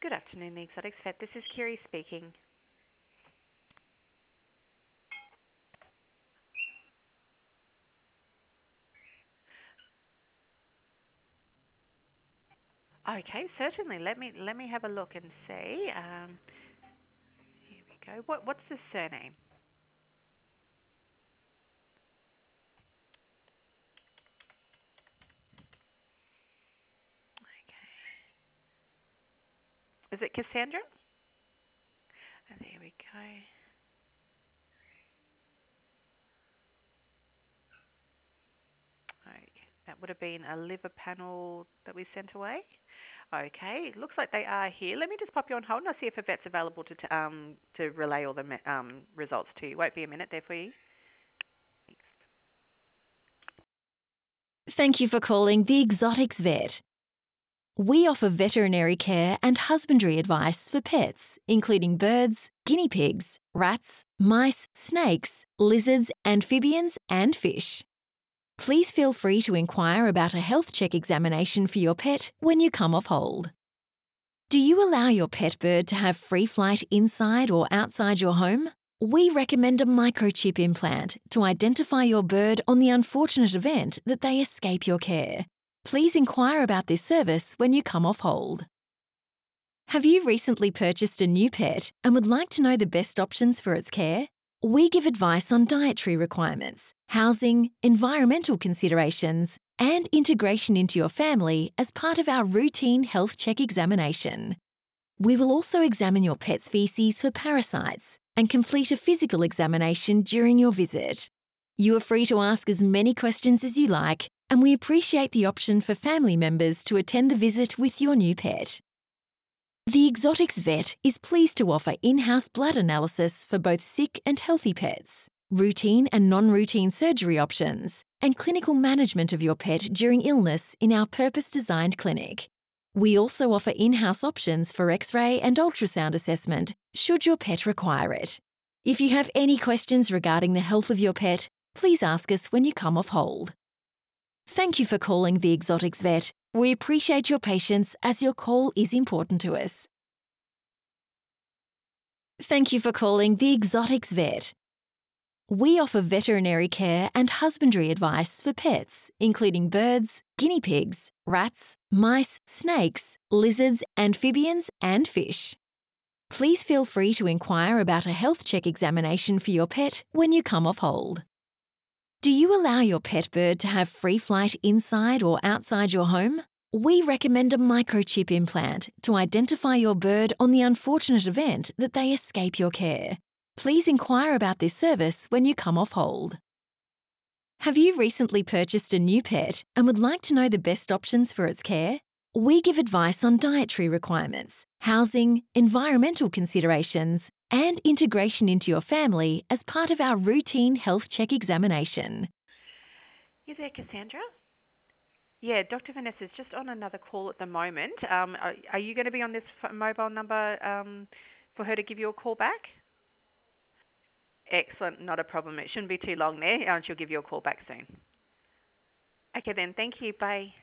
Good afternoon, the Exotics Vet. This is Kiri speaking. Okay, certainly. Let me have a look and see. Here we go. What's the surname? Okay. Is it Cassandra? Oh, there we go. Okay. That would have been a liver panel that we sent away. Okay, looks like they are here. Let me just pop you on hold and I'll see if a vet's available to relay all the results to you. Won't be a minute there for you. Thank you for calling the Exotics Vet. We offer veterinary care and husbandry advice for pets, including birds, guinea pigs, rats, mice, snakes, lizards, amphibians, and fish. Please feel free to inquire about a health check examination for your pet when you come off hold. Do you allow your pet bird to have free flight inside or outside your home? We recommend a microchip implant to identify your bird on the unfortunate event that they escape your care. Please inquire about this service when you come off hold. Have you recently purchased a new pet and would like to know the best options for its care? We give advice on dietary requirements, housing, environmental considerations, and integration into your family as part of our routine health check examination. We will also examine your pet's feces for parasites and complete a physical examination during your visit. You are free to ask as many questions as you like, and we appreciate the option for family members to attend the visit with your new pet. The Exotics Vet is pleased to offer in-house blood analysis for both sick and healthy pets, routine and non-routine surgery options, and clinical management of your pet during illness in our purpose-designed clinic. We also offer in-house options for X-ray and ultrasound assessment should your pet require it. If you have any questions regarding the health of your pet, please ask us when you come off hold. Thank you for calling the Exotics Vet. We appreciate your patience as your call is important to us. Thank you for calling the Exotics Vet. We offer veterinary care and husbandry advice for pets, including birds, guinea pigs, rats, mice, snakes, lizards, amphibians, and fish. Please feel free to inquire about a health check examination for your pet when you come off hold. Do you allow your pet bird to have free flight inside or outside your home? We recommend a microchip implant to identify your bird on the unfortunate event that they escape your care. Please inquire about this service when you come off hold. Have you recently purchased a new pet and would like to know the best options for its care? We give advice on dietary requirements, housing, environmental considerations, and integration into your family as part of our routine health check examination. You there, Cassandra? Yeah, Dr. Vanessa's just on another call at the moment. Are you going to be on this mobile number for her to give you a call back? Excellent, not a problem. It shouldn't be too long there, and she'll give you a call back soon. Okay then, thank you. Bye.